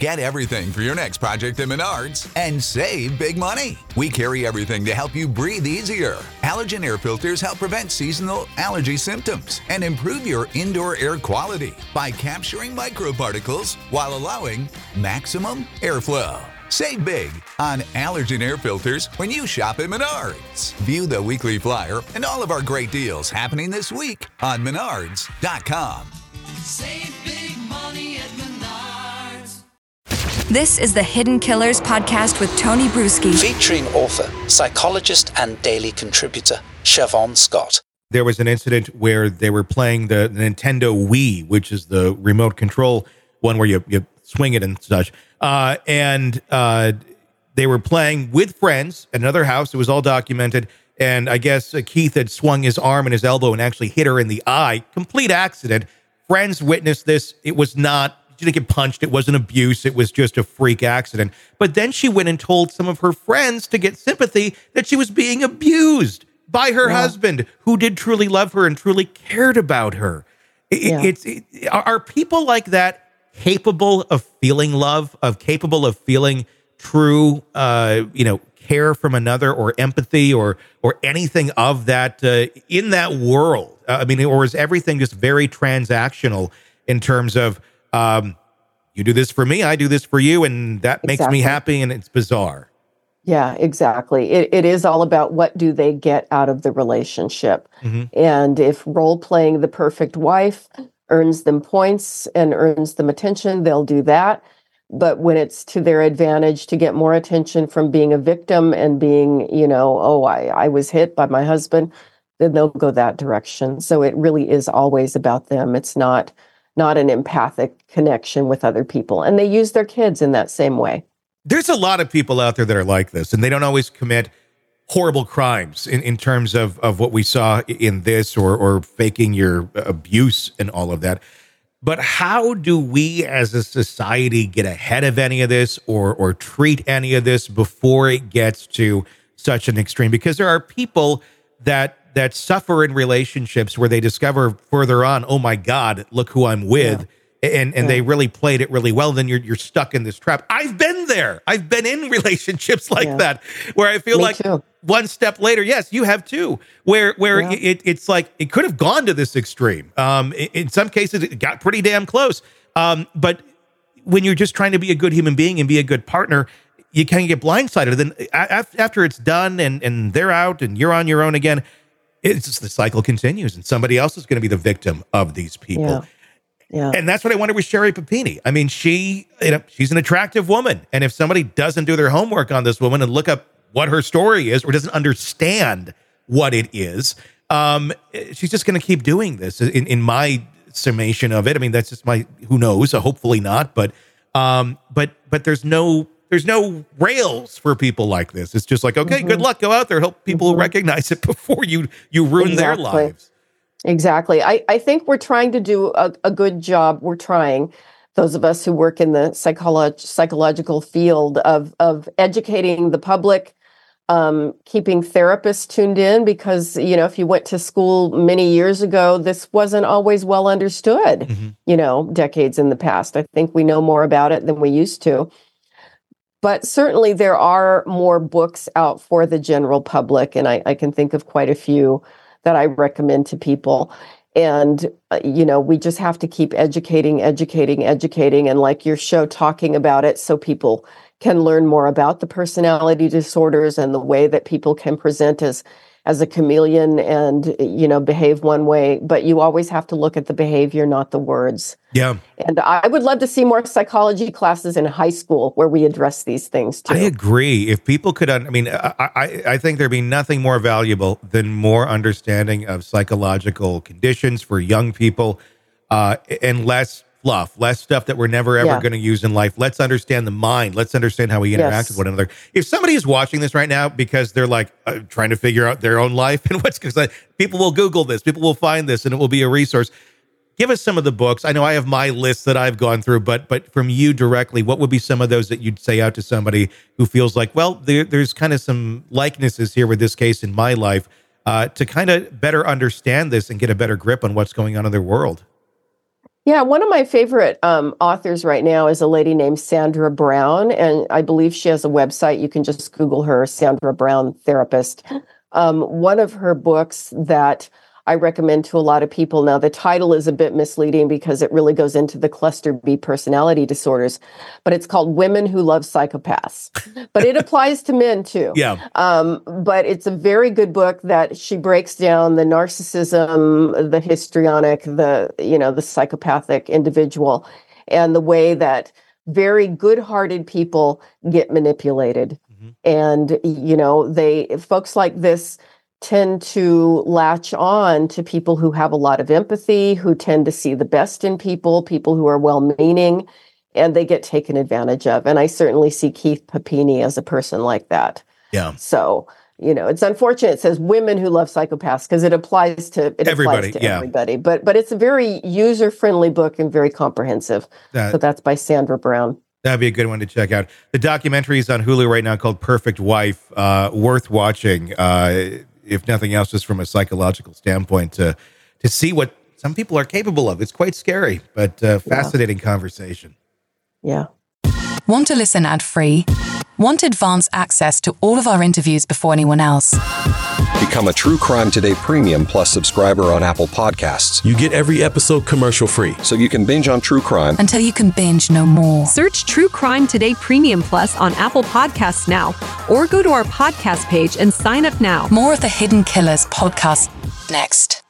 Get everything for your next project at Menards and save big money. We carry everything to help you breathe easier. Allergen air filters help prevent seasonal allergy symptoms and improve your indoor air quality by capturing microparticles while allowing maximum airflow. Save big on allergen air filters when you shop at Menards. View the weekly flyer and all of our great deals happening this week on Menards.com. Save big money at Menards. This is the Hidden Killers podcast with Tony Bruschi. Featuring author, psychologist, and daily contributor, Siobhan Scott. There was an incident where they were playing the Nintendo Wii, which is the remote control one where you swing it and such. And they were playing with friends at another house. It was all documented. And I guess Keith had swung his arm and his elbow and actually hit her in the eye. Complete accident. Friends witnessed this. It was not, she didn't get punched. It wasn't abuse. It was just a freak accident. But then she went and told some of her friends to get sympathy that she was being abused by her husband, who did truly love her and truly cared about her. Are people like that capable of feeling love, capable of feeling true, care from another, or empathy, or anything of that in that world? Or is everything just very transactional in terms of you do this for me, I do this for you, and that makes me happy, and it's bizarre. Yeah, exactly. It is all about what do they get out of the relationship. Mm-hmm. And if role-playing the perfect wife earns them points and earns them attention, they'll do that. But when it's to their advantage to get more attention from being a victim and being, I was hit by my husband, then they'll go that direction. So it really is always about them. It's not an empathic connection with other people. And they use their kids in that same way. There's a lot of people out there that are like this, and they don't always commit horrible crimes in terms of what we saw in this or faking your abuse and all of that. But how do we as a society get ahead of any of this or treat any of this before it gets to such an extreme? Because there are people that suffer in relationships where they discover further on, oh my God, look who I'm with. Yeah. And they really played it really well. Then you're stuck in this trap. I've been there. I've been in relationships like that where I feel like one step later, yes, you have too, where it's like it could have gone to this extreme. In some cases, it got pretty damn close. But when you're just trying to be a good human being and be a good partner, you kind of get blindsided. Then after it's done and they're out and you're on your own again, it's just the cycle continues and somebody else is going to be the victim of these people. Yeah. Yeah. And that's what I wondered with Sherri Papini. I mean, she's an attractive woman. And if somebody doesn't do their homework on this woman and look up what her story is or doesn't understand what it is, she's just going to keep doing this in my summation of it. I mean, that's just who knows, hopefully not. But there's no rails for people like this. It's just like, okay, good luck. Go out there, help people recognize it before you ruin their lives. Exactly. I think we're trying to do a good job. We're trying, those of us who work in the psychological field of educating the public, keeping therapists tuned in, because, if you went to school many years ago, this wasn't always well understood, decades in the past. I think we know more about it than we used to. But certainly there are more books out for the general public, and I can think of quite a few that I recommend to people. And, we just have to keep educating, and like your show, talking about it so people can learn more about the personality disorders and the way that people can present as a chameleon and, behave one way. But you always have to look at the behavior, not the words. Yeah. And I would love to see more psychology classes in high school where we address these things too. I agree. If people could, I think there'd be nothing more valuable than more understanding of psychological conditions for young people, and less fluff, less stuff that we're never ever going to use in life. Let's understand the mind. Let's understand how we interact with one another. If somebody is watching this right now because they're like trying to figure out their own life and because people will Google this, people will find this, and it will be a resource. Give us some of the books. I know I have my list that I've gone through, but from you directly, what would be some of those that you'd say out to somebody who feels like, well, there's kind of some likenesses here with this case in my life, to kind of better understand this and get a better grip on what's going on in their world? Yeah, one of my favorite authors right now is a lady named Sandra Brown, and I believe she has a website. You can just Google her, Sandra Brown Therapist. One of her books that I recommend to a lot of people. Now, the title is a bit misleading because it really goes into the cluster B personality disorders, but it's called Women Who Love Psychopaths. But it applies to men too. Yeah. But it's a very good book that she breaks down the narcissism, the histrionic, the psychopathic individual, and the way that very good-hearted people get manipulated. And, folks like this tend to latch on to people who have a lot of empathy, who tend to see the best in people who are well-meaning, and they get taken advantage of. And I certainly see Keith Papini as a person like that. Yeah. So, it's unfortunate it says women who love psychopaths because it applies to everybody. Everybody. But it's a very user-friendly book and very comprehensive. So that's by Sandra Brown. That'd be a good one to check out. The documentary is on Hulu right now called Perfect Wife. Worth watching. If nothing else, just from a psychological standpoint, to see what some people are capable of. It's quite scary, but fascinating conversation. Yeah. Want to listen ad-free? Want advanced access to all of our interviews before anyone else? Become a True Crime Today Premium Plus subscriber on Apple Podcasts. You get every episode commercial-free. So you can binge on true crime until you can binge no more. Search True Crime Today Premium Plus on Apple Podcasts now, or go to our podcast page and sign up now. More of the Hidden Killers podcast next.